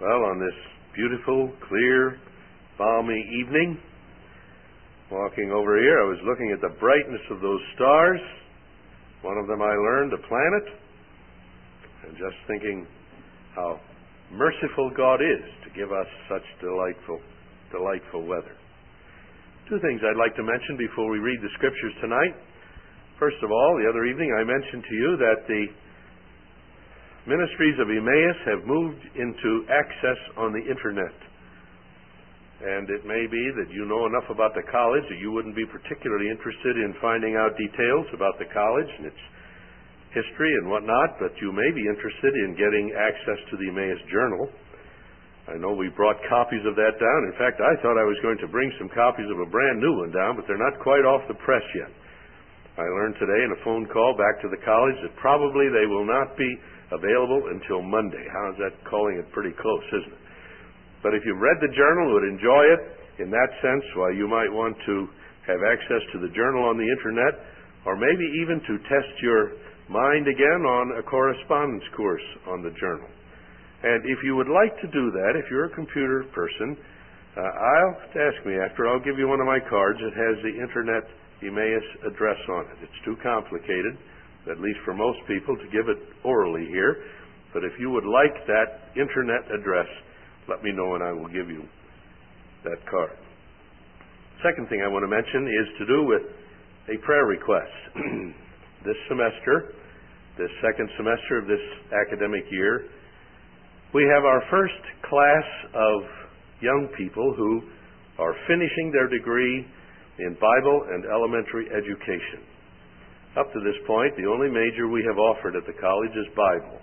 Well, on this beautiful, clear, balmy evening, walking over here, I was looking at the brightness of those stars. One of them I learned, a planet, and just thinking how merciful God is to give us such delightful weather. Two things I'd like to mention before we read the scriptures tonight. First of all, the other evening I mentioned to you that the Ministries of Emmaus have moved into access on the Internet. And it may be that you know enough about the college that you wouldn't be particularly interested in finding out details about the college and its history and whatnot, but you may be interested in getting access to the Emmaus Journal. I know we brought copies of that down. In fact, I thought I was going to bring some copies of a brand new one down, but they're not quite off the press yet. I learned today in a phone call back to the college that probably they will not be available until Monday. How's that? Calling it pretty close, isn't it? But if you've read the journal, would enjoy it in that sense, why you might want to have access to the journal on the Internet, or maybe even to test your mind again on a correspondence course on the journal. And if you would like to do that, if you're a computer person, I'll ask me after. I'll give you one of my cards that has the Internet Emmaus address on it. It's too complicated, at least for most people, to give it orally here. But if you would like that Internet address, let me know and I will give you that card. Second thing I want to mention is to do with a prayer request. This semester, this second semester of this academic year, we have our first class of young people who are finishing their degree in Bible and elementary education. Up to this point, the only major we have offered at the college is Bible.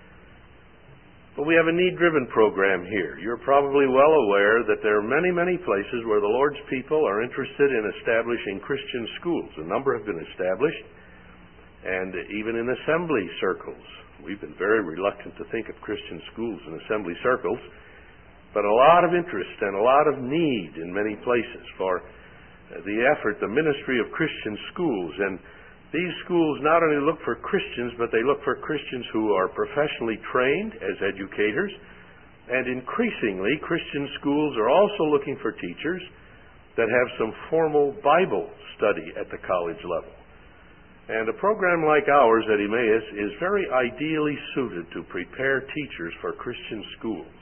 But we have a need-driven program here. You're probably well aware that there are many, many places where the Lord's people are interested in establishing Christian schools. A number have been established, and even in assembly circles. We've been very reluctant to think of Christian schools in assembly circles, but a lot of interest and a lot of need in many places for the effort, the ministry of Christian schools. And these schools not only look for Christians, but they look for Christians who are professionally trained as educators. And increasingly, Christian schools are also looking for teachers that have some formal Bible study at the college level. And a program like ours at Emmaus is very ideally suited to prepare teachers for Christian schools.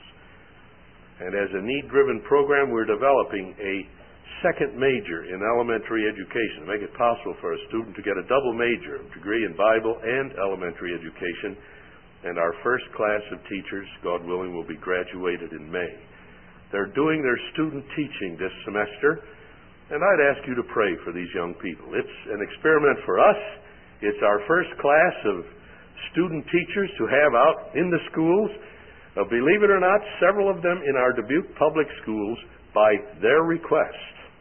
And as a need-driven program, we're developing a second major in elementary education to make it possible for a student to get a double major, a degree in Bible and elementary education. And our first class of teachers, God willing, will be graduated in May. They're doing their student teaching this semester, and I'd ask you to pray for these young people. It's an experiment for us. It's our first class of student teachers to have out in the schools. Believe it or not, several of them in our Dubuque public schools by their request.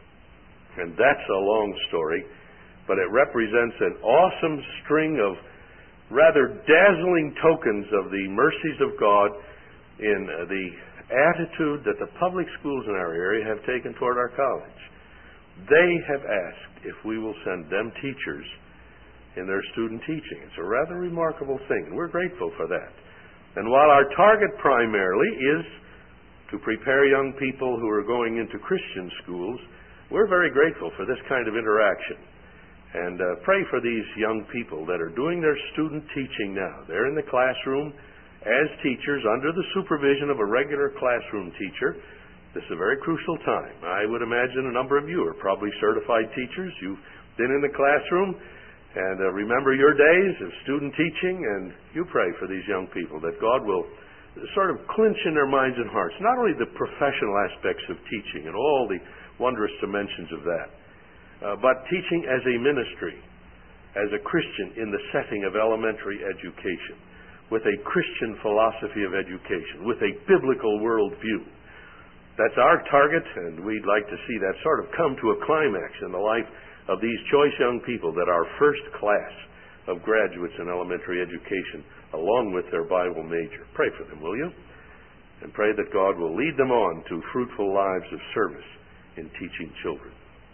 And that's a long story, but it represents an awesome string of rather dazzling tokens of the mercies of God in the attitude that the public schools in our area have taken toward our college. They have asked if we will send them teachers in their student teaching. It's a rather remarkable thing, and we're grateful for that. And while our target primarily is to prepare young people who are going into Christian schools, we're very grateful for this kind of interaction. And pray for these young people that are doing their student teaching now. They're in the classroom as teachers under the supervision of a regular classroom teacher. This is a very crucial time. I would imagine a number of you are probably certified teachers. You've been in the classroom and remember your days of student teaching, and you pray for these young people that God will sort of clinch in their minds and hearts not only the professional aspects of teaching and all the wondrous dimensions of that, but teaching as a ministry, as a Christian in the setting of elementary education, with a Christian philosophy of education, with a biblical worldview. That's our target, and we'd like to see that sort of come to a climax in the life of these choice young people that are first class of graduates in elementary education, along with their Bible major. Pray for them, will you? And pray that God will lead them on to fruitful lives of service in teaching children.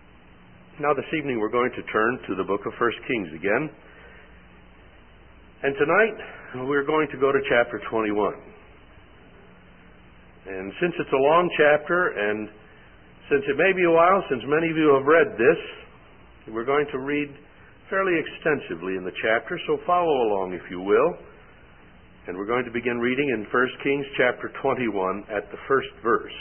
Now this evening we're going to turn to the book of 1 Kings again. And tonight we're going to go to chapter 21. And since it's a long chapter, and since it may be a while since many of you have read this, we're going to read fairly extensively in the chapter, so follow along if you will. And we're going to begin reading in 1 Kings chapter 21 at the first verse.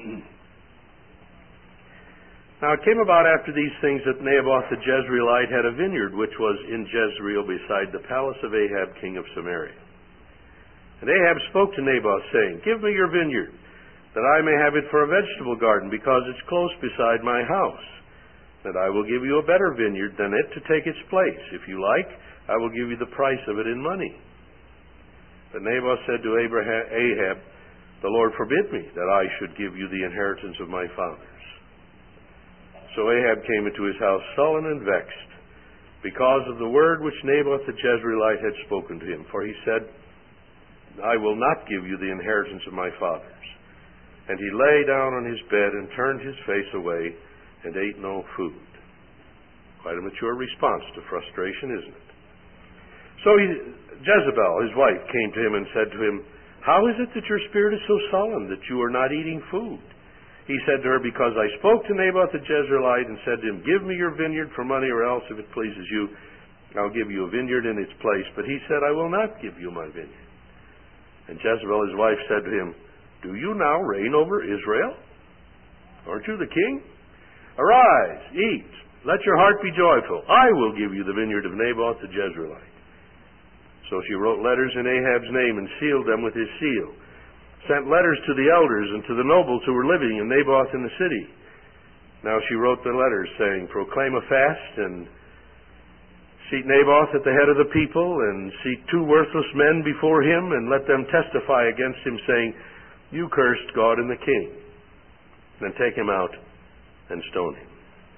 Now it came about after these things that Naboth the Jezreelite had a vineyard which was in Jezreel beside the palace of Ahab king of Samaria. And Ahab spoke to Naboth, saying, "Give me your vineyard, that I may have it for a vegetable garden, because it's close beside my house. And I will give you a better vineyard than it to take its place. If you like, I will give you the price of it in money." But Naboth said to Ahab, "The Lord forbid me that I should give you the inheritance of my fathers." So Ahab came into his house sullen and vexed, because of the word which Naboth the Jezreelite had spoken to him. For he said, "I will not give you the inheritance of my fathers." And he lay down on his bed and turned his face away and ate no food. Quite a mature response to frustration, isn't it? So Jezebel, his wife, came to him and said to him, "How is it that your spirit is so sullen that you are not eating food?" He said to her, "Because I spoke to Naboth the Jezreelite and said to him, 'Give me your vineyard for money, or else, if it pleases you, I'll give you a vineyard in its place.' But he said, 'I will not give you my vineyard.' And Jezebel, his wife, said to him, 'Do you now reign over Israel? Aren't you the king? Arise, eat, let your heart be joyful. I will give you the vineyard of Naboth the Jezreelite.' So she wrote letters in Ahab's name and sealed them with his seal, sent letters to the elders and to the nobles who were living in Naboth in the city. Now she wrote the letters, saying, 'Proclaim a fast, and seat Naboth at the head of the people, and seat 2 worthless men before him, and let them testify against him, saying, "You cursed God and the king." Then take him out and stone him."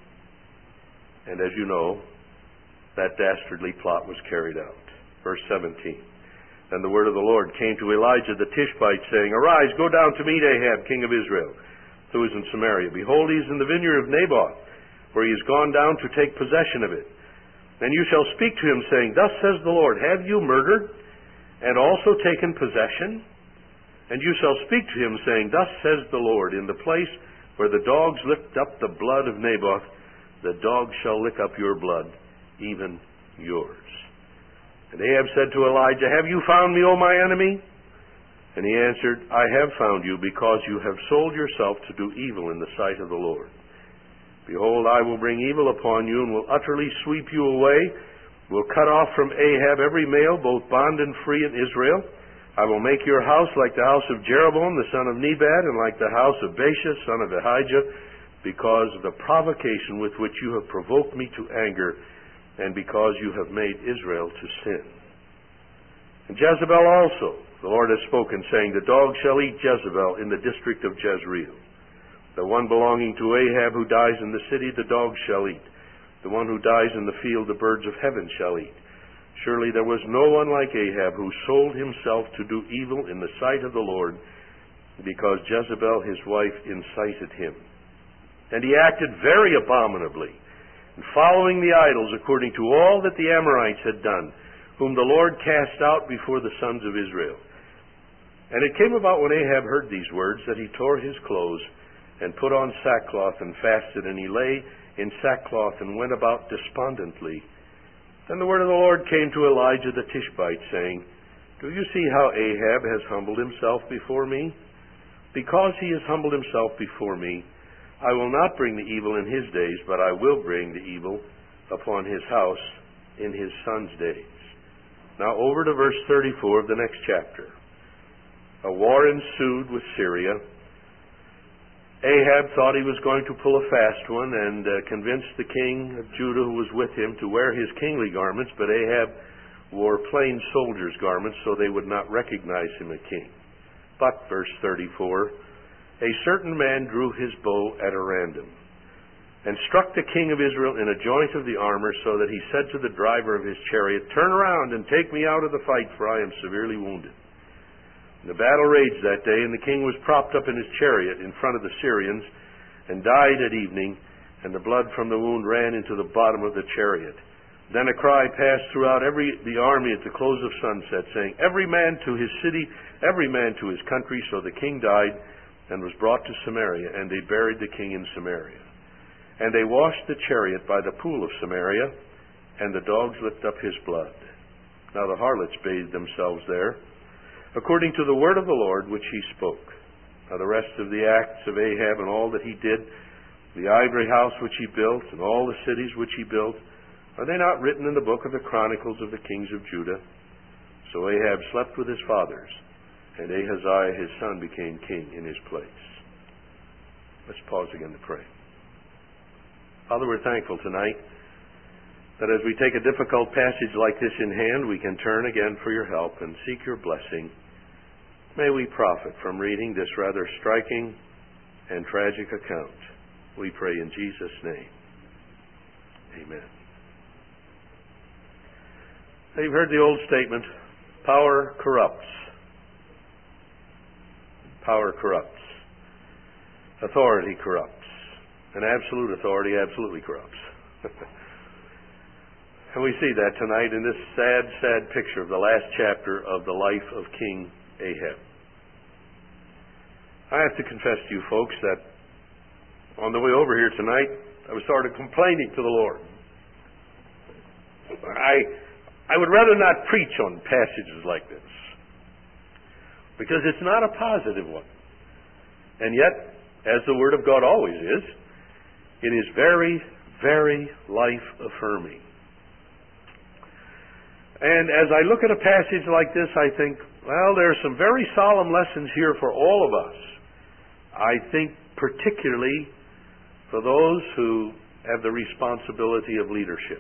And as you know, that dastardly plot was carried out. Verse 17. Then the word of the Lord came to Elijah the Tishbite, saying, "Arise, go down to meet Ahab, king of Israel, who is in Samaria. Behold, he is in the vineyard of Naboth, where he is gone down to take possession of it. And you shall speak to him, saying, 'Thus says the Lord, have you murdered, and also taken possession?' And you shall speak to him, saying, 'Thus says the Lord, in the place where the dogs licked up the blood of Naboth, the dogs shall lick up your blood, even yours.'" And Ahab said to Elijah, "Have you found me, O my enemy?" And he answered, "I have found you, because you have sold yourself to do evil in the sight of the Lord. Behold, I will bring evil upon you, and will utterly sweep you away, will cut off from Ahab every male, both bond and free, in Israel. I will make your house like the house of Jeroboam the son of Nebat, and like the house of Baasha son of Ahijah, because of the provocation with which you have provoked me to anger, and because you have made Israel to sin." And Jezebel also, the Lord has spoken, saying, "The dogs shall eat Jezebel in the district of Jezreel. The one belonging to Ahab who dies in the city, the dogs shall eat. The one who dies in the field, the birds of heaven shall eat. Surely there was no one like Ahab, who sold himself to do evil in the sight of the Lord, because Jezebel his wife incited him. And he acted very abominably, following the idols, according to all that the Amorites had done, whom the Lord cast out before the sons of Israel. And it came about, when Ahab heard these words, that he tore his clothes, and put on sackcloth, and fasted, and he lay in sackcloth, and went about despondently. Then the word of the Lord came to Elijah the Tishbite, saying, "Do you see how Ahab has humbled himself before me? Because he has humbled himself before me, I will not bring the evil in his days, but I will bring the evil upon his house in his son's days." Now over to verse 34 of the next chapter. A war ensued with Syria. Ahab thought he was going to pull a fast one, and convinced the king of Judah who was with him to wear his kingly garments, but Ahab wore plain soldier's garments, so they would not recognize him a king. But, verse 34, a certain man drew his bow at a random, and struck the king of Israel in a joint of the armor, so that he said to the driver of his chariot, "Turn around and take me out of the fight, for I am severely wounded." And the battle raged that day, and the king was propped up in his chariot in front of the Syrians, and died at evening, and the blood from the wound ran into the bottom of the chariot. Then a cry passed throughout the army at the close of sunset, saying, "Every man to his city, every man to his country." So the king died, and was brought to Samaria, and they buried the king in Samaria. And they washed the chariot by the pool of Samaria, and the dogs licked up his blood. Now the harlots bathed themselves there, according to the word of the Lord which he spoke. Now the rest of the acts of Ahab and all that he did, the ivory house which he built, and all the cities which he built, are they not written in the book of the Chronicles of the kings of Judah? So Ahab slept with his fathers, and Ahaziah his son became king in his place. Let's pause again to pray. Father, we're thankful tonight that as we take a difficult passage like this in hand, we can turn again for your help and seek your blessing. May we profit from reading this rather striking and tragic account. We pray in Jesus' name. Amen. Now, you've heard the old statement, power corrupts. Power corrupts. Authority corrupts. And absolute authority absolutely corrupts. And we see that tonight in this sad, sad picture of the last chapter of the life of King Ahab. I have to confess to you folks that on the way over here tonight, I was sort of complaining to the Lord. I would rather not preach on passages like this, because it's not a positive one. And yet, as the Word of God always is, it is very, very life-affirming. And as I look at a passage like this, I think, well, there are some very solemn lessons here for all of us. I think particularly for those who have the responsibility of leadership.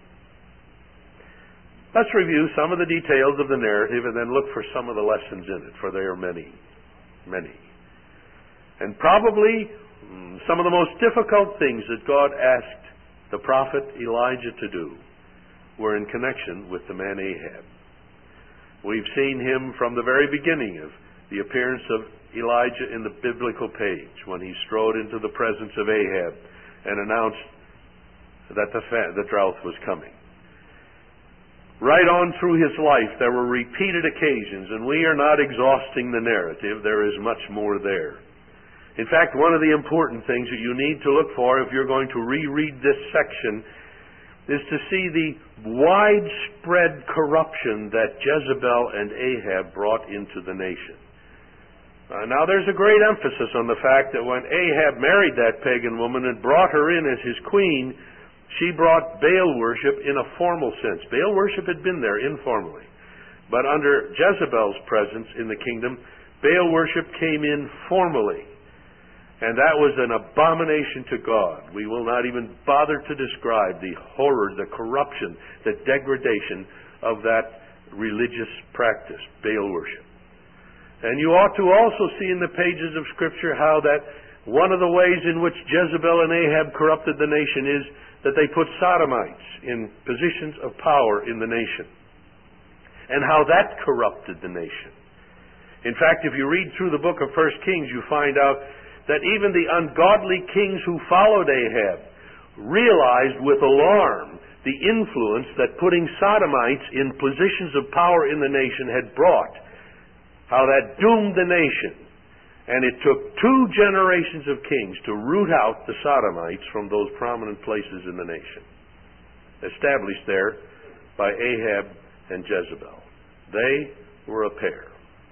Let's review some of the details of the narrative and then look for some of the lessons in it, for there are many, many. And probably some of the most difficult things that God asked the prophet Elijah to do were in connection with the man Ahab. We've seen him from the very beginning of the appearance of Elijah in the biblical page, when he strode into the presence of Ahab and announced that the drought was coming. Right on through his life, there were repeated occasions, and we are not exhausting the narrative. There is much more there. In fact, one of the important things that you need to look for if you're going to reread this section is to see the widespread corruption that Jezebel and Ahab brought into the nation. Now, there's a great emphasis on the fact that when Ahab married that pagan woman and brought her in as his queen, she brought Baal worship in a formal sense. Baal worship had been there informally. But under Jezebel's presence in the kingdom, Baal worship came in formally. And that was an abomination to God. We will not even bother to describe the horror, the corruption, the degradation of that religious practice, Baal worship. And you ought to also see in the pages of Scripture how that one of the ways in which Jezebel and Ahab corrupted the nation is that they put sodomites in positions of power in the nation, and how that corrupted the nation. In fact, if you read through the book of 1 Kings, you find out that even the ungodly kings who followed Ahab realized with alarm the influence that putting sodomites in positions of power in the nation had brought, how that doomed the nation. And it took 2 generations of kings to root out the sodomites from those prominent places in the nation, established there by Ahab and Jezebel. They were a pair.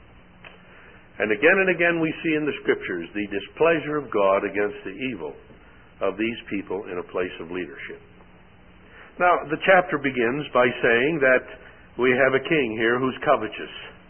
And again we see in the Scriptures the displeasure of God against the evil of these people in a place of leadership. Now, the chapter begins by saying that we have a king here who's covetous.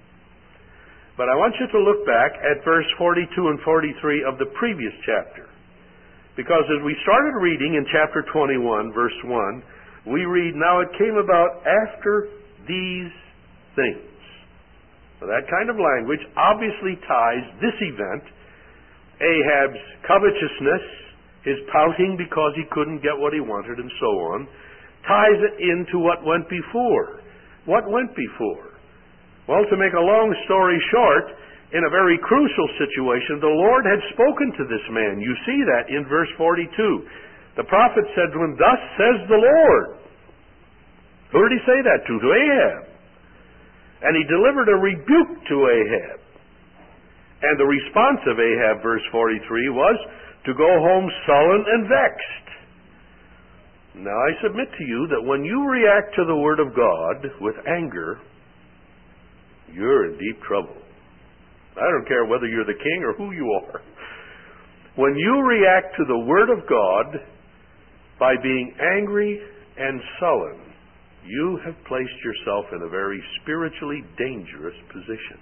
But I want you to look back at verse 42 and 43 of the previous chapter. Because as we started reading in chapter 21, verse 1, we read, "Now it came about after these things." Now, that kind of language obviously ties this event, Ahab's covetousness, his pouting because he couldn't get what he wanted and so on, ties it into what went before. What went before? Well, to make a long story short, in a very crucial situation, the Lord had spoken to this man. You see that in verse 42. The prophet said to him, "Thus says the Lord." Who did he say that to? To Ahab. And he delivered a rebuke to Ahab. And the response of Ahab, verse 43, was to go home sullen and vexed. Now I submit to you that when you react to the Word of God with anger, you're in deep trouble. I don't care whether you're the king or who you are. When you react to the Word of God by being angry and sullen, you have placed yourself in a very spiritually dangerous position.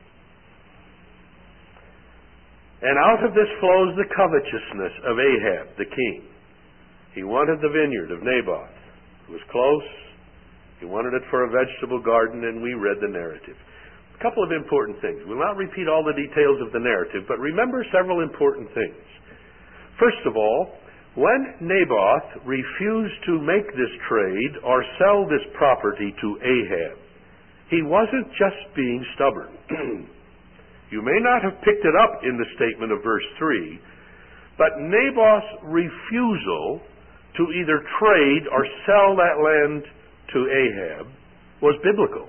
And out of this flows the covetousness of Ahab, the king. He wanted the vineyard of Naboth. It was close. He wanted it for a vegetable garden, and we read the narrative. A couple of important things. We'll not repeat all the details of the narrative, but remember several important things. First of all, when Naboth refused to make this trade or sell this property to Ahab, he wasn't just being stubborn. You may not have picked it up in the statement of verse 3, but Naboth's refusal to either trade or sell that land to Ahab was biblical.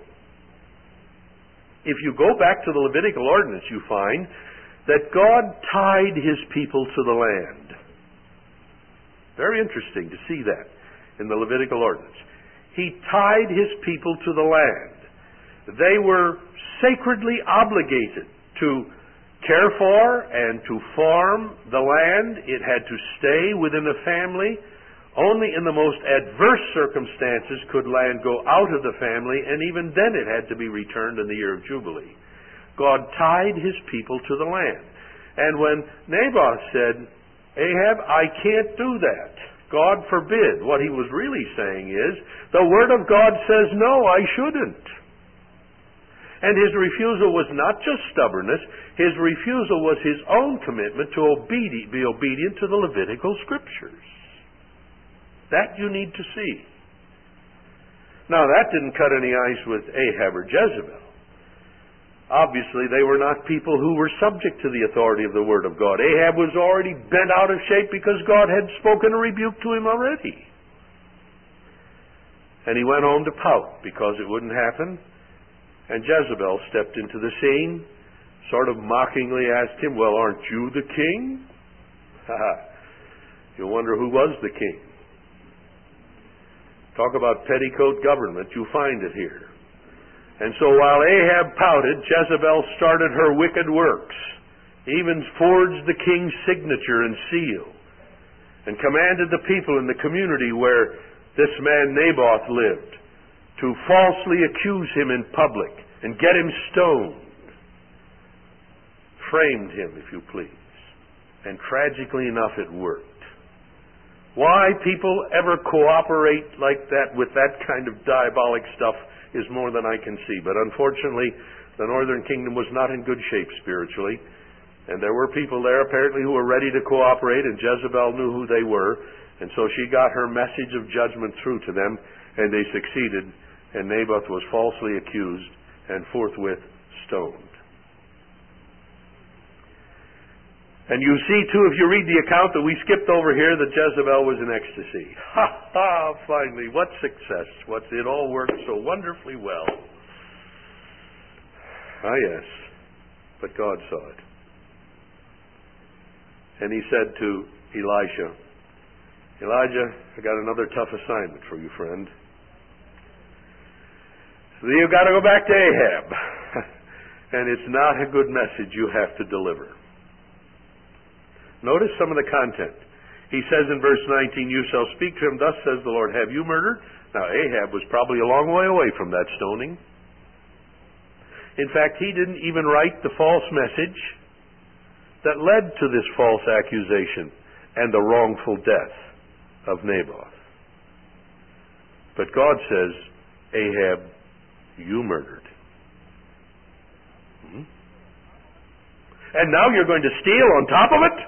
If you go back to the Levitical ordinance, you find that God tied his people to the land. Very interesting to see that in the Levitical ordinance. He tied his people to the land. They were sacredly obligated to care for and to farm the land. It had to stay within the family. Only in the most adverse circumstances could land go out of the family, and even then it had to be returned in the year of Jubilee. God tied his people to the land. And when Naboth said, Ahab, I can't do that, God forbid, what he was really saying is, the Word of God says, no, I shouldn't. And his refusal was not just stubbornness, his refusal was his own commitment to be obedient to the Levitical Scriptures. That you need to see. Now, that didn't cut any ice with Ahab or Jezebel. Obviously, they were not people who were subject to the authority of the Word of God. Ahab was already bent out of shape because God had spoken a rebuke to him already. And he went home to pout because it wouldn't happen. And Jezebel stepped into the scene, sort of mockingly asked him, well, aren't you the king? You'll wonder who was the king. Talk about petticoat government, you find it here. And so while Ahab pouted, Jezebel started her wicked works, even forged the king's signature and seal, and commanded the people in the community where this man Naboth lived to falsely accuse him in public and get him stoned. Framed him, if you please. And tragically enough, it worked. Why people ever cooperate like that with that kind of diabolic stuff is more than I can see. But unfortunately, the northern kingdom was not in good shape spiritually. And there were people there apparently who were ready to cooperate, and Jezebel knew who they were. And so she got her message of judgment through to them, and they succeeded. And Naboth was falsely accused and forthwith stoned. And you see, too, if you read the account that we skipped over here, that Jezebel was in ecstasy. Ha ha! Finally, what success! It all worked so wonderfully well. Ah, yes. But God saw it. And he said to Elisha, Elijah, I got another tough assignment for you, friend. You've got to go back to Ahab. And it's not a good message you have to deliver. Notice some of the content. He says in verse 19, you shall speak to him, thus says the Lord, have you murdered? Now Ahab was probably a long way away from that stoning. In fact, he didn't even write the false message that led to this false accusation and the wrongful death of Naboth. But God says, Ahab, you murdered. And now you're going to steal on top of it?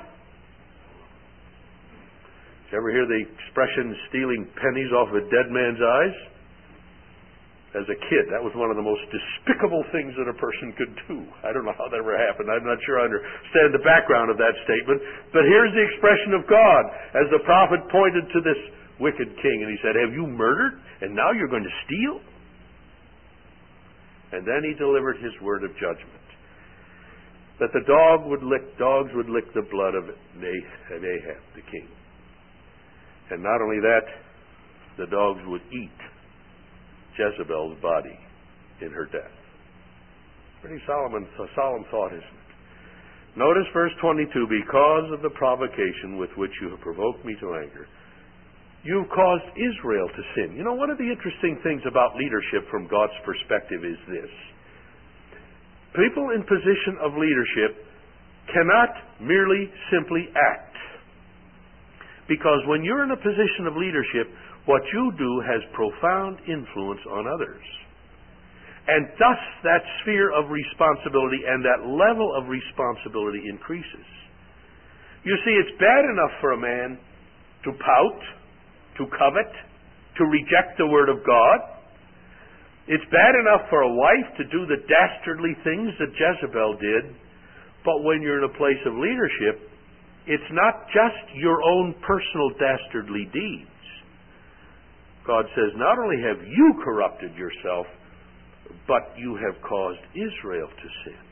Did you ever hear the expression stealing pennies off of a dead man's eyes? As a kid, that was one of the most despicable things that a person could do. I don't know how that ever happened. I'm not sure I understand the background of that statement. But here's the expression of God as the prophet pointed to this wicked king, and he said, have you murdered? And now you're going to steal? And then he delivered his word of judgment. that the dogs would lick the blood of Ahab, the king. And not only that, the dogs would eat Jezebel's body in her death. Pretty solemn thought, isn't it? Notice verse 22, because of the provocation with which you have provoked me to anger, you've caused Israel to sin. You know, one of the interesting things about leadership from God's perspective is this. People in position of leadership cannot merely simply act. Because when you're in a position of leadership, what you do has profound influence on others. And thus that sphere of responsibility and that level of responsibility increases. You see, it's bad enough for a man to pout, to covet, to reject the Word of God. It's bad enough for a wife to do the dastardly things that Jezebel did, but when you're in a place of leadership, it's not just your own personal dastardly deeds. God says, not only have you corrupted yourself, but you have caused Israel to sin.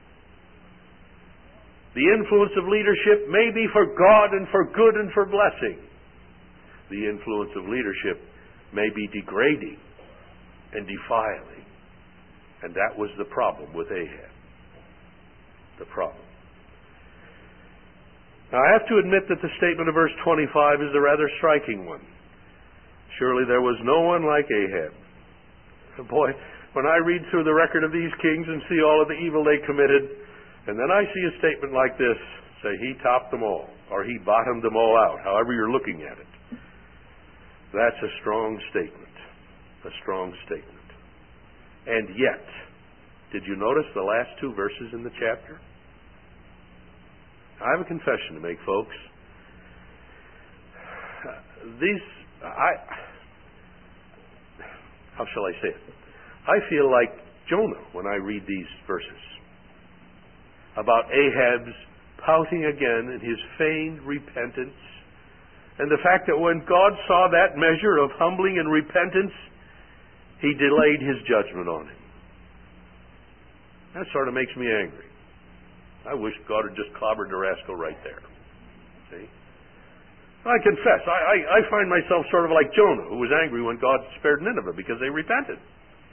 The influence of leadership may be for God and for good and for blessing. The influence of leadership may be degrading and defiling. And that was the problem with Ahab. The problem. Now, I have to admit that the statement of verse 25 is a rather striking one. Surely there was no one like Ahab. Boy, when I read through the record of these kings and see all of the evil they committed, and then I see a statement like this, say he topped them all, or he bottomed them all out, however you're looking at it. That's a strong statement. A strong statement. And yet, did you notice the last two verses in the chapter? I have a confession to make, folks. How shall I say it? I feel like Jonah when I read these verses about Ahab's pouting again and his feigned repentance, and the fact that when God saw that measure of humbling and repentance, he delayed his judgment on him. That sort of makes me angry. I wish God had just clobbered the rascal right there. See? I confess, I find myself sort of like Jonah, who was angry when God spared Nineveh because they repented.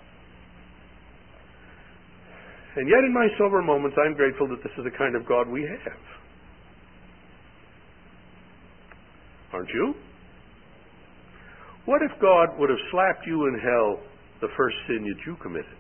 And yet in my sober moments, I'm grateful that this is the kind of God we have. Aren't you? What if God would have slapped you in hell the first sin that you committed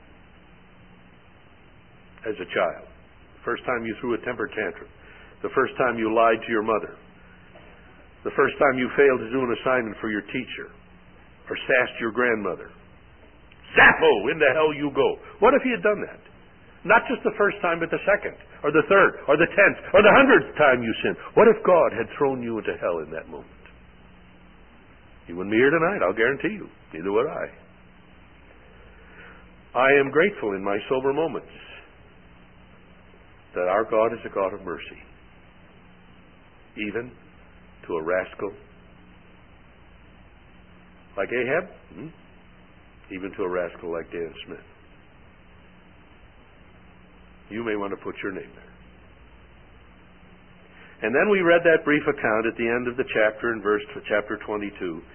as a child? The first time you threw a temper tantrum. The first time you lied to your mother. The first time you failed to do an assignment for your teacher. Or sassed your grandmother. Zappo! Into hell you go. What if he had done that? Not just the first time, but the second, or the third, or the 10th, or the 100th time you sinned. What if God had thrown you into hell in that moment? You wouldn't be here tonight, I'll guarantee you. Neither would I. I am grateful in my sober moments that our God is a God of mercy. Even to a rascal like Ahab, even to a rascal like Dan Smith. You may want to put your name there. And then we read that brief account at the end of the chapter in chapter 22.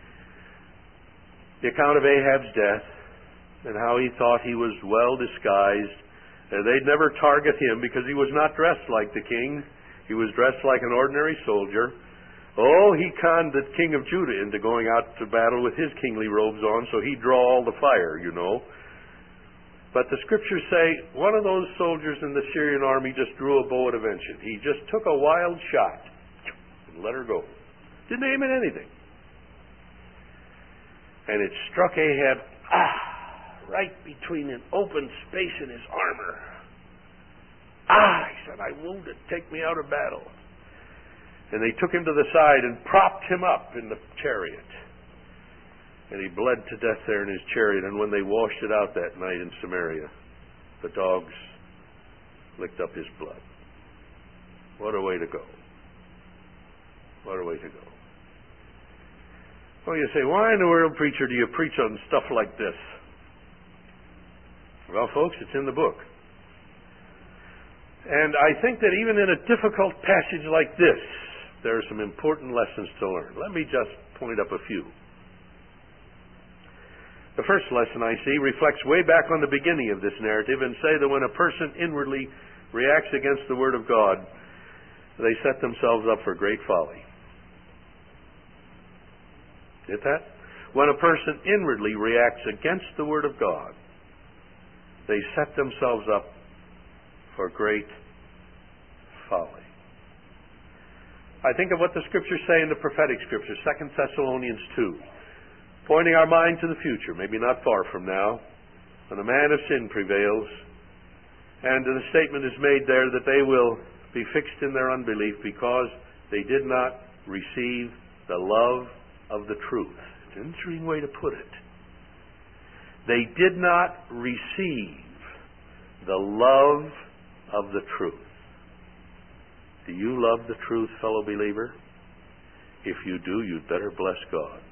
The account of Ahab's death and how he thought he was well disguised. They'd never target him because he was not dressed like the king. He was dressed like an ordinary soldier. Oh, he conned the king of Judah into going out to battle with his kingly robes on, so he'd draw all the fire, you know. But the scriptures say one of those soldiers in the Syrian army just drew a bow at a venture. He just took a wild shot and let her go. Didn't aim at anything. And it struck Ahab, right between an open space in his armor. He said, I wounded, take me out of battle. And they took him to the side and propped him up in the chariot. And he bled to death there in his chariot. And when they washed it out that night in Samaria, the dogs licked up his blood. What a way to go. What a way to go. Well, you say, why in the world, preacher, do you preach on stuff like this? Well, folks, it's in the book. And I think that even in a difficult passage like this, there are some important lessons to learn. Let me just point up a few. The first lesson I see reflects way back on the beginning of this narrative and say that when a person inwardly reacts against the Word of God, they set themselves up for great folly. Get that? When a person inwardly reacts against the Word of God, they set themselves up for great folly. I think of what the Scriptures say in the prophetic Scriptures, 2 Thessalonians 2, pointing our mind to the future, maybe not far from now, when a man of sin prevails, and the statement is made there that they will be fixed in their unbelief because they did not receive the love of the truth. It's an interesting way to put it. They did not receive the love of the truth. Do you love the truth, fellow believer? If you do, you'd better bless God.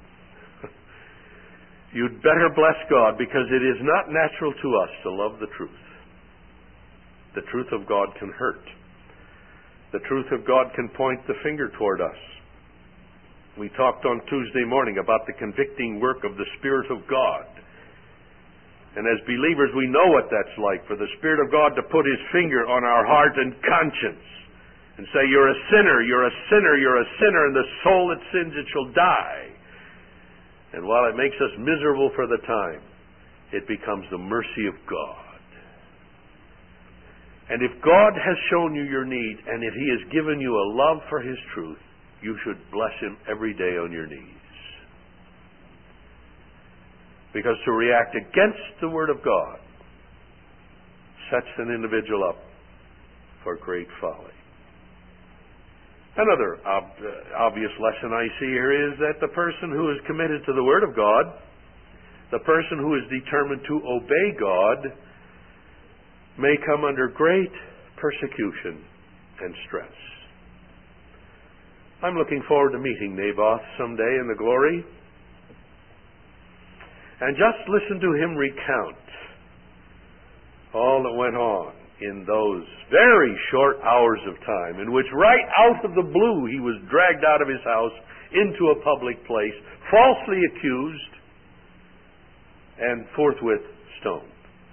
You'd better bless God, because it is not natural to us to love the truth. The truth of God can hurt. The truth of God can point the finger toward us. We talked on Tuesday morning about the convicting work of the Spirit of God. And as believers, we know what that's like, for the Spirit of God to put His finger on our heart and conscience and say, you're a sinner, you're a sinner, you're a sinner, and the soul that sins, it shall die. And while it makes us miserable for the time, it becomes the mercy of God. And if God has shown you your need, and if He has given you a love for His truth, you should bless Him every day on your knees. Because to react against the Word of God sets an individual up for great folly. Another obvious lesson I see here is that the person who is committed to the Word of God, the person who is determined to obey God, may come under great persecution and stress. I'm looking forward to meeting Naboth someday in the glory, and just listen to him recount all that went on in those very short hours of time in which right out of the blue he was dragged out of his house into a public place, falsely accused, and forthwith stoned.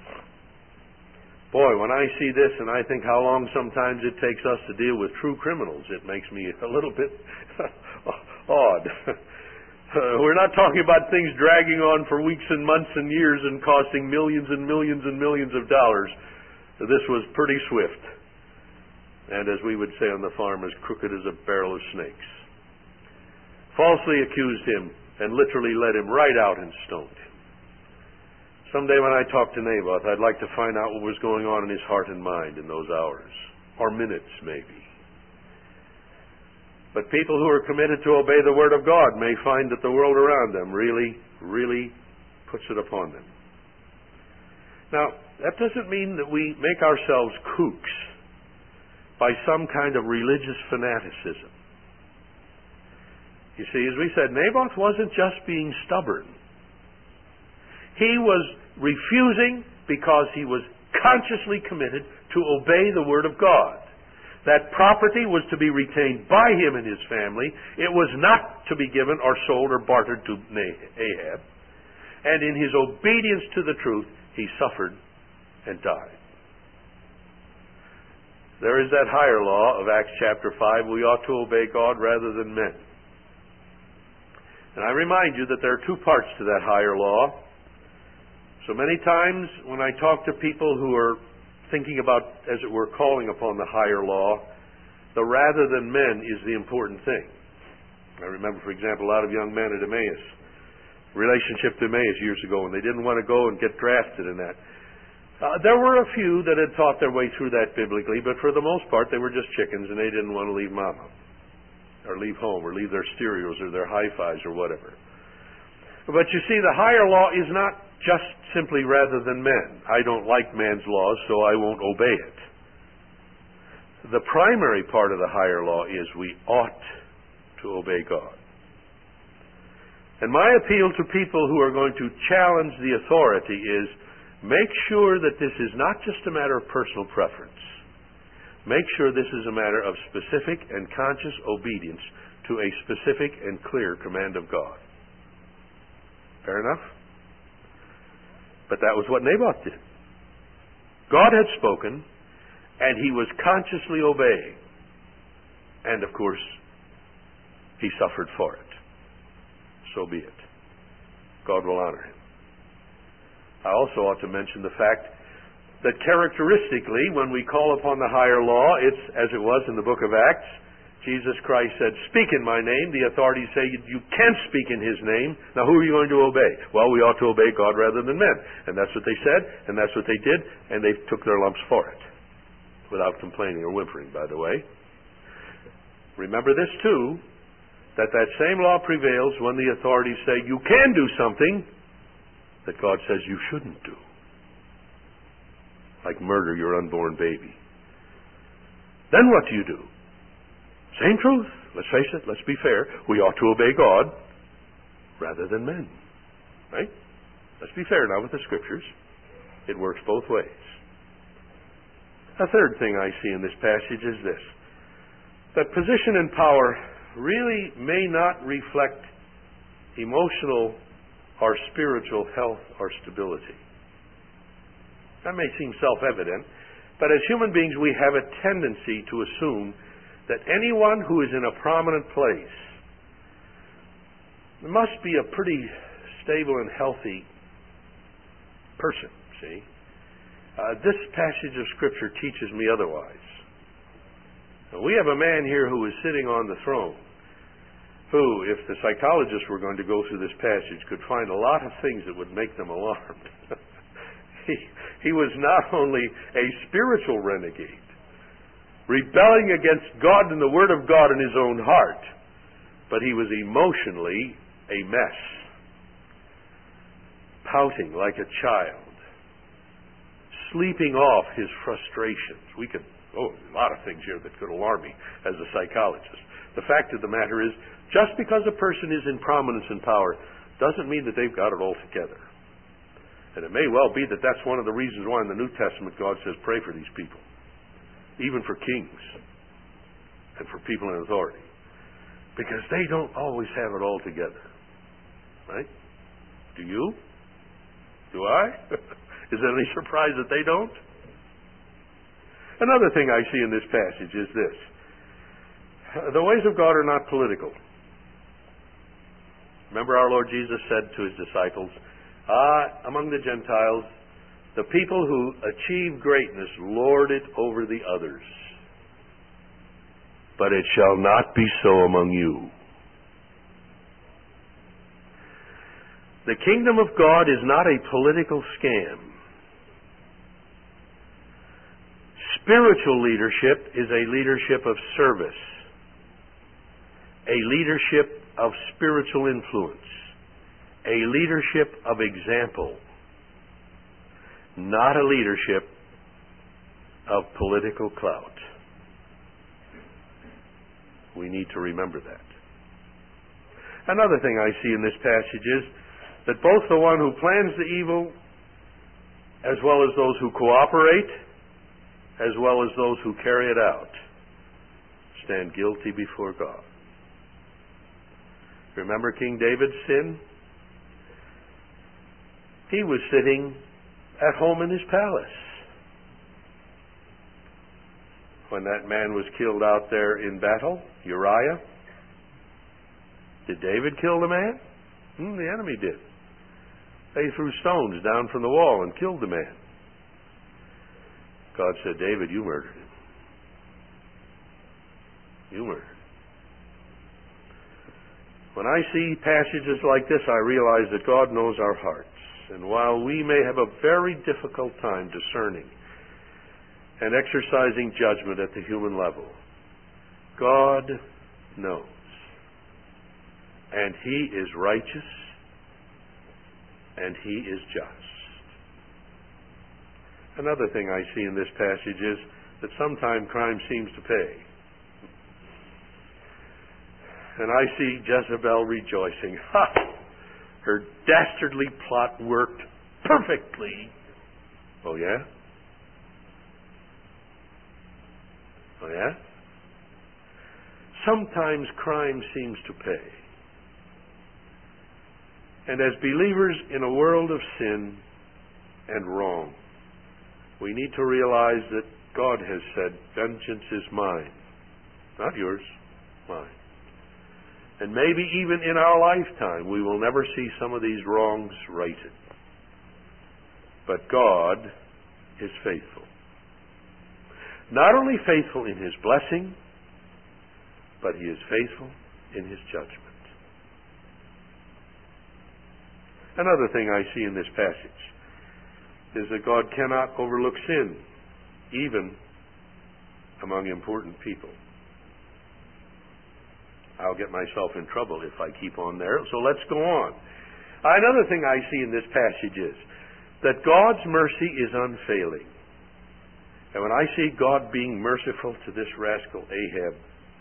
Boy, when I see this and I think how long sometimes it takes us to deal with true criminals, it makes me a little bit odd. We're not talking about things dragging on for weeks and months and years and costing millions and millions and millions of dollars. This was pretty swift, and as we would say on the farm, as crooked as a barrel of snakes. Falsely accused him and literally led him right out and stoned him. Someday when I talk to Naboth, I'd like to find out what was going on in his heart and mind in those hours, or minutes maybe. But people who are committed to obey the Word of God may find that the world around them really puts it upon them. Now, that doesn't mean that we make ourselves kooks by some kind of religious fanaticism. You see, as we said, Naboth wasn't just being stubborn. He was refusing because he was consciously committed to obey the Word of God. That property was to be retained by him and his family. It was not to be given or sold or bartered to Ahab. And in his obedience to the truth, he suffered and died. There is that higher law of Acts chapter 5. We ought to obey God rather than men. And I remind you that there are two parts to that higher law. So many times when I talk to people who are thinking about, as it were, calling upon the higher law, the rather than men is the important thing. I remember, for example, a lot of young men at Emmaus, relationship to Emmaus years ago, and they didn't want to go and get drafted in that. There were a few that had thought their way through that biblically, but for the most part they were just chickens and they didn't want to leave mama, or leave home, or leave their stereos or their hi-fis or whatever. But you see, the higher law is not just simply rather than men. I don't like man's laws, so I won't obey it. The primary part of the higher law is we ought to obey God. And my appeal to people who are going to challenge the authority is, make sure that this is not just a matter of personal preference. make sure this is a matter of specific and conscious obedience to a specific and clear command of God. Fair enough? But that was what Naboth did. God had spoken, and he was consciously obeying. And, of course, he suffered for it. So be it. God will honor him. I also ought to mention the fact that characteristically, when we call upon the higher law, it's as it was in the book of Acts. Jesus Christ said, "Speak in my name." The authorities say, "You can't speak in his name." Now, who are you going to obey? Well, we ought to obey God rather than men. And that's what they said, and that's what they did, and they took their lumps for it. Without complaining or whimpering, by the way. Remember this, too, that same law prevails when the authorities say, "You can do something that God says you shouldn't do." Like murder your unborn baby. Then what do? Same truth. Let's face it, let's be fair. We ought to obey God rather than men. Right? Let's be fair now with the Scriptures. It works both ways. A third thing I see in this passage is this: that position and power really may not reflect emotional or spiritual health or stability. That may seem self-evident, but as human beings we have a tendency to assume that anyone who is in a prominent place must be a pretty stable and healthy person, see? This passage of Scripture teaches me otherwise. Now, we have a man here who is sitting on the throne who, if the psychologists were going to go through this passage, could find a lot of things that would make them alarmed. He was not only a spiritual renegade, rebelling against God and the Word of God in his own heart, but he was emotionally a mess, pouting like a child, sleeping off his frustrations. A lot of things here that could alarm me as a psychologist. The fact of the matter is, just because a person is in prominence and power doesn't mean that they've got it all together. And it may well be that that's one of the reasons why in the New Testament God says pray for these people, even for kings and for people in authority, because they don't always have it all together. Right? Do you? Do I? Is it any surprise that they don't? Another thing I see in this passage is this: the ways of God are not political. Remember, our Lord Jesus said to his disciples, among the Gentiles, the people who achieve greatness lord it over the others, but it shall not be so among you. The kingdom of God is not a political scam. Spiritual leadership is a leadership of service, a leadership of spiritual influence, a leadership of example, not a leadership of political clout. We need to remember that. Another thing I see in this passage is that both the one who plans the evil, as well as those who cooperate, as well as those who carry it out, stand guilty before God. Remember King David's sin? He was sitting at home in his palace when that man was killed out there in battle, Uriah. Did David kill the man? The enemy did. They threw stones down from the wall and killed the man. God said, David, you murdered him. You murdered him. When I see passages like this, I realize that God knows our hearts. And while we may have a very difficult time discerning and exercising judgment at the human level, God knows. And he is righteous, and he is just. Another thing I see in this passage is that sometimes crime seems to pay. And I see Jezebel rejoicing. Ha! Her dastardly plot worked perfectly. Oh, yeah? Oh, yeah? Sometimes crime seems to pay. And as believers in a world of sin and wrong, we need to realize that God has said, vengeance is mine. Not yours, mine. And maybe even in our lifetime we will never see some of these wrongs righted. But God is faithful. Not only faithful in His blessing, but He is faithful in His judgment. Another thing I see in this passage is that God cannot overlook sin, even among important people. I'll get myself in trouble if I keep on there, so let's go on. Another thing I see in this passage is that God's mercy is unfailing. And when I see God being merciful to this rascal Ahab,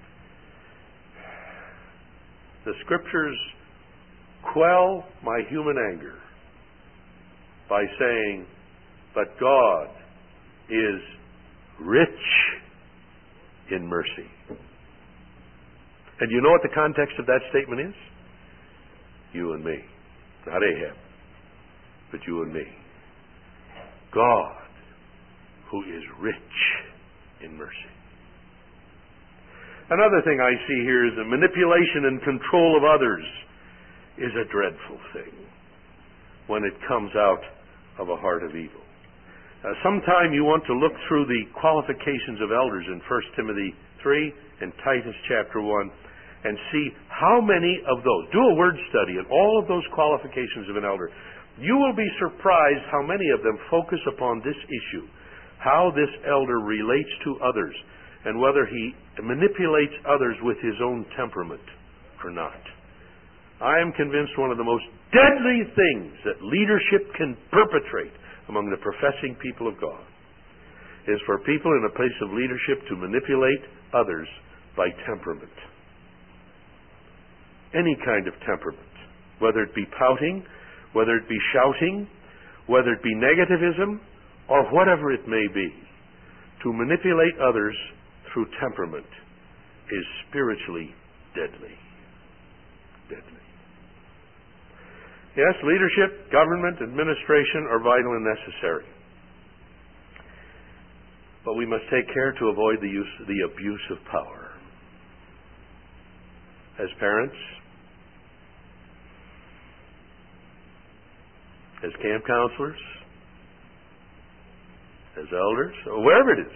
the Scriptures quell my human anger by saying, but God is rich in mercy. And you know what the context of that statement is? You and me. Not Ahab, but you and me. God, who is rich in mercy. Another thing I see here is that manipulation and control of others is a dreadful thing when it comes out of a heart of evil. Sometime you want to look through the qualifications of elders in 1 Timothy 3 and Titus chapter 1 and see how many of those, do a word study on all of those qualifications of an elder. You will be surprised how many of them focus upon this issue, how this elder relates to others, and whether he manipulates others with his own temperament or not. I am convinced one of the most deadly things that leadership can perpetrate among the professing people of God is for people in a place of leadership to manipulate others by temperament. Any kind of temperament, whether it be pouting, whether it be shouting, whether it be negativism, or whatever it may be, to manipulate others through temperament is spiritually deadly. Deadly. Yes, leadership, government, administration are vital and necessary. But we must take care to avoid the abuse of power. As parents, as camp counselors, as elders, or wherever it is.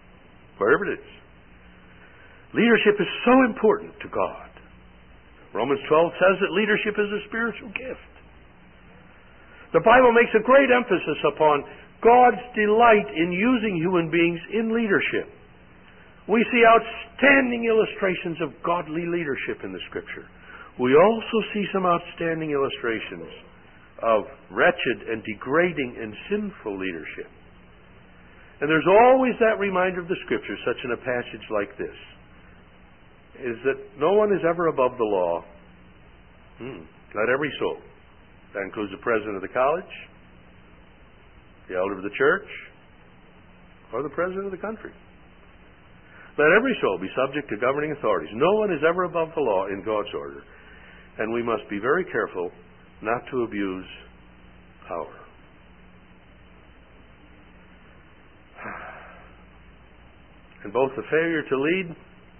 Leadership is so important to God. Romans 12 says that leadership is a spiritual gift. The Bible makes a great emphasis upon God's delight in using human beings in leadership. We see outstanding illustrations of godly leadership in the Scripture. We also see some outstanding illustrations of wretched and degrading and sinful leadership. And there's always that reminder of the Scripture, such in a passage like this, is that no one is ever above the law. Not every soul. That includes the president of the college, the elder of the church, or the president of the country. Let every soul be subject to governing authorities. No one is ever above the law in God's order. And we must be very careful not to abuse power. And both the failure to lead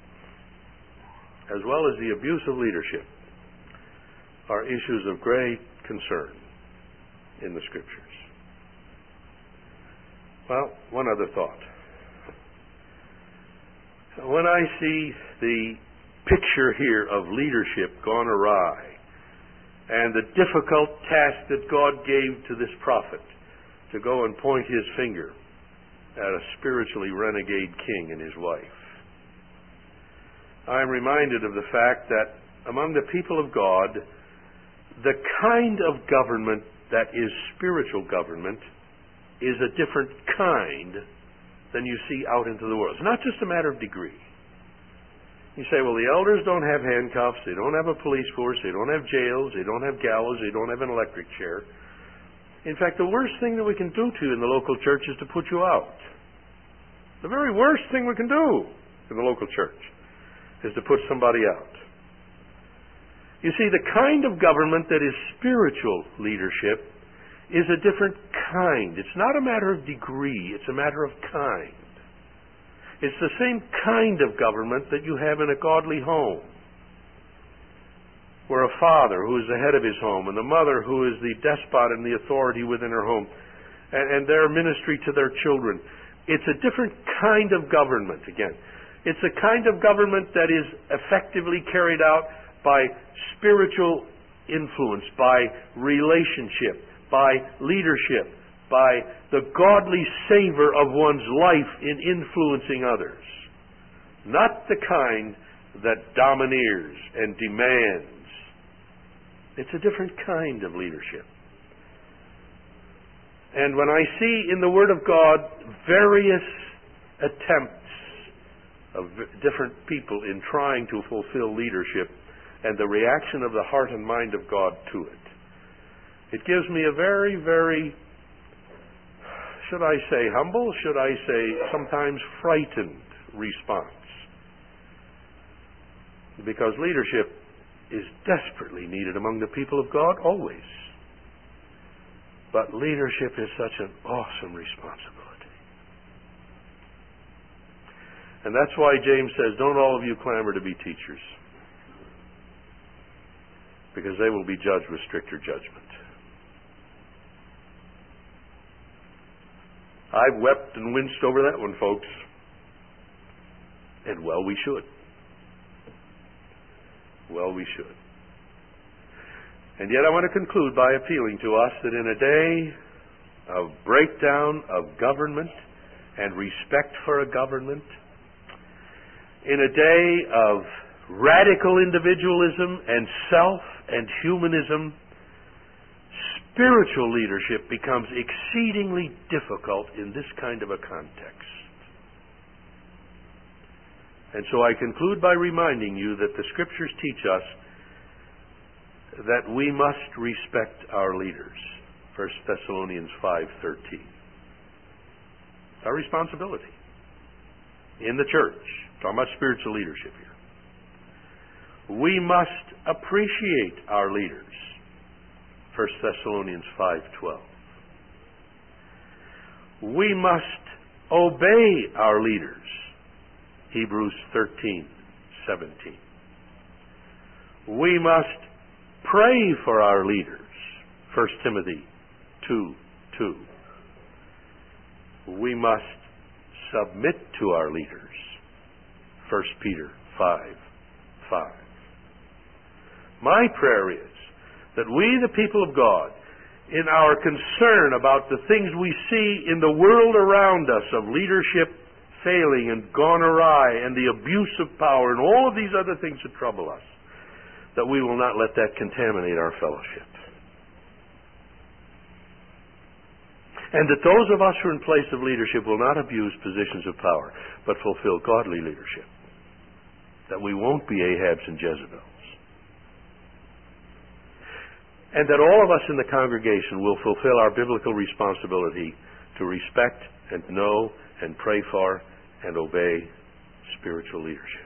as well as the abuse of leadership are issues of great concern in the Scriptures. Well, one other thought. When I see the picture here of leadership gone awry and the difficult task that God gave to this prophet to go and point his finger at a spiritually renegade king and his wife, I am reminded of the fact that among the people of God, the kind of government that is spiritual government is a different kind than you see out into the world. It's not just a matter of degree. You say, well, the elders don't have handcuffs, they don't have a police force, they don't have jails, they don't have gallows, they don't have an electric chair. In fact, the worst thing that we can do to you in the local church is to put you out. The very worst thing we can do. in the local church, is to put somebody out. You see, the kind of government that is spiritual leadership is a different kind. It's not a matter of degree, it's a matter of kind. It's the same kind of government that you have in a godly home, where a father who is the head of his home and the mother who is the despot and the authority within her home, and their ministry to their children. It's a different kind of government, again. It's a kind of government that is effectively carried out by spiritual influence, by relationship, by leadership, by the godly savor of one's life in influencing others. Not the kind that domineers and demands. It's a different kind of leadership. And when I see in the Word of God various attempts of different people in trying to fulfill leadership and the reaction of the heart and mind of God to it, it gives me a very, very, should I say humble, should I say sometimes frightened response. Because leadership is desperately needed among the people of God, always. But leadership is such an awesome responsibility. And that's why James says, don't all of you clamor to be teachers, because they will be judged with stricter judgment. I've wept and winced over that one, folks. And well, we should. Well, we should. And yet I want to conclude by appealing to us that in a day of breakdown of government and respect for a government, in a day of radical individualism and self and humanism, spiritual leadership becomes exceedingly difficult in this kind of a context. And so I conclude by reminding you that the Scriptures teach us that we must respect our leaders. 1 Thessalonians 5:13. Our responsibility in the church. Talking about spiritual leadership here. We must appreciate our leaders. 1 Thessalonians 5:12. We must obey our leaders. Hebrews 13:17. We must pray for our leaders. 1 Timothy 2:2. We must submit to our leaders. 1 Peter 5:5. My prayer is that we, the people of God, in our concern about the things we see in the world around us of leadership failing and gone awry and the abuse of power and all of these other things that trouble us, that we will not let that contaminate our fellowship. And that those of us who are in place of leadership will not abuse positions of power, but fulfill godly leadership. That we won't be Ahabs and Jezebels. And that all of us in the congregation will fulfill our biblical responsibility to respect and know and pray for and obey spiritual leadership.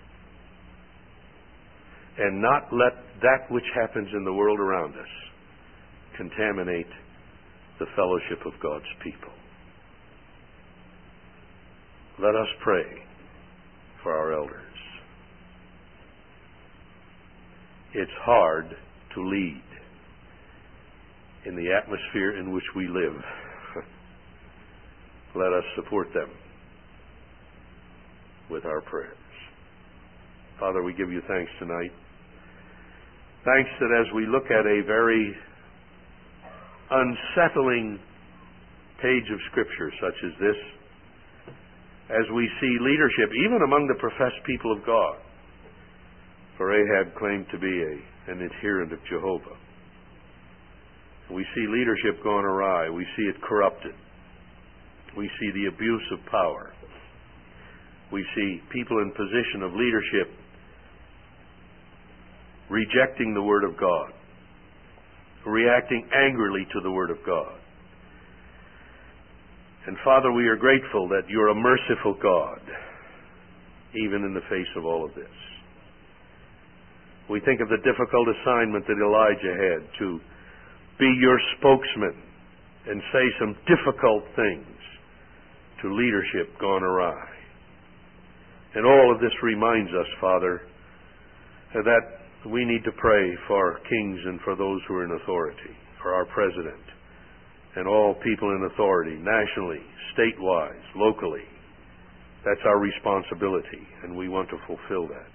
And not let that which happens in the world around us contaminate the fellowship of God's people. Let us pray for our elders. It's hard to lead in the atmosphere in which we live. Let us support them with our prayers. Father, we give you thanks tonight. Thanks that as we look at a very unsettling page of Scripture such as this, as we see leadership, even among the professed people of God, for Ahab claimed to be an adherent of Jehovah. We see leadership gone awry. We see it corrupted. We see the abuse of power. We see people in position of leadership rejecting the Word of God, reacting angrily to the Word of God. And Father, we are grateful that you're a merciful God, even in the face of all of this. We think of the difficult assignment that Elijah had to be your spokesman and say some difficult things to leadership gone awry. And all of this reminds us, Father, that we need to pray for kings and for those who are in authority, for our president and all people in authority, nationally, state-wise, locally. That's our responsibility, and we want to fulfill that.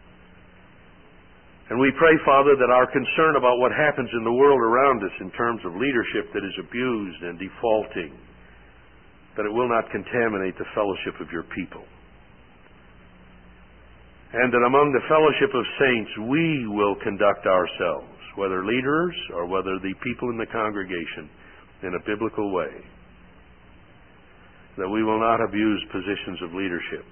And we pray, Father, that our concern about what happens in the world around us in terms of leadership that is abused and defaulting, that it will not contaminate the fellowship of your people. And that among the fellowship of saints, we will conduct ourselves, whether leaders or whether the people in the congregation, in a biblical way. That we will not abuse positions of leadership.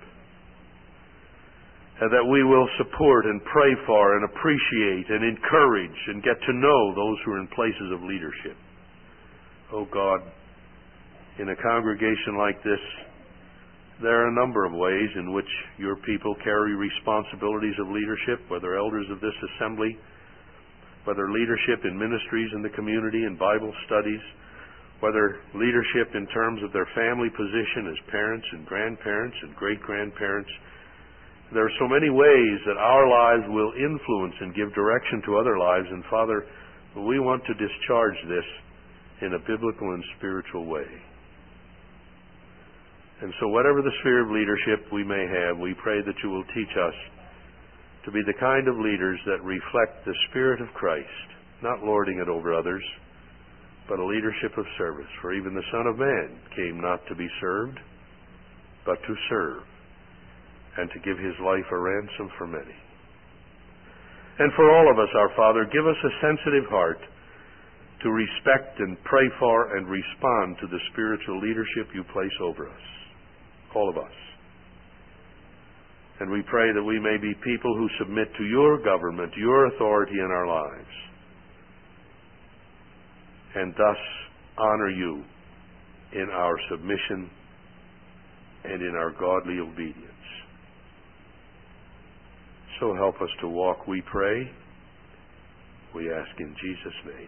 And that we will support and pray for and appreciate and encourage and get to know those who are in places of leadership. Oh God, in a congregation like this, there are a number of ways in which your people carry responsibilities of leadership, whether elders of this assembly, whether leadership in ministries in the community and Bible studies, whether leadership in terms of their family position as parents and grandparents and great-grandparents. There are so many ways that our lives will influence and give direction to other lives, and Father, we want to discharge this in a biblical and spiritual way. And so whatever the sphere of leadership we may have, we pray that you will teach us to be the kind of leaders that reflect the Spirit of Christ, not lording it over others, but a leadership of service. For even the Son of Man came not to be served, but to serve, and to give his life a ransom for many. And for all of us, our Father, give us a sensitive heart to respect and pray for and respond to the spiritual leadership you place over us, all of us. And we pray that we may be people who submit to your government, your authority in our lives, and thus honor you in our submission and in our godly obedience. So help us to walk, we pray. We ask in Jesus' name.